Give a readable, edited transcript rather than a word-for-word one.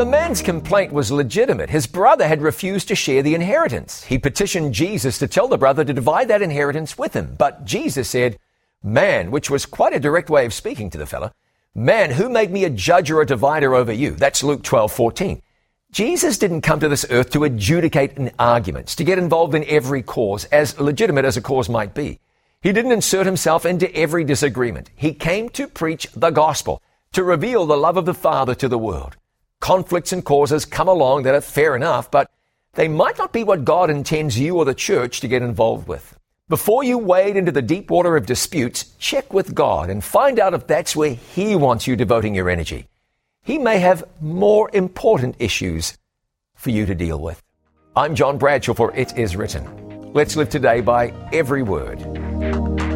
The man's complaint was legitimate. His brother had refused to share the inheritance. He petitioned Jesus to tell the brother to divide that inheritance with him. But Jesus said, "Man," which was quite a direct way of speaking to the fella, "Man, who made me a judge or a divider over you?" That's Luke 12:14. Jesus didn't come to this earth to adjudicate in arguments, to get involved in every cause, as legitimate as a cause might be. He didn't insert himself into every disagreement. He came to preach the gospel, to reveal the love of the Father to the world. Conflicts and causes come along that are fair enough, but they might not be what God intends you or the church to get involved with. Before you wade into the deep water of disputes, check with God and find out if that's where He wants you devoting your energy. He may have more important issues for you to deal with. I'm John Bradshaw for It Is Written. Let's live today by every word.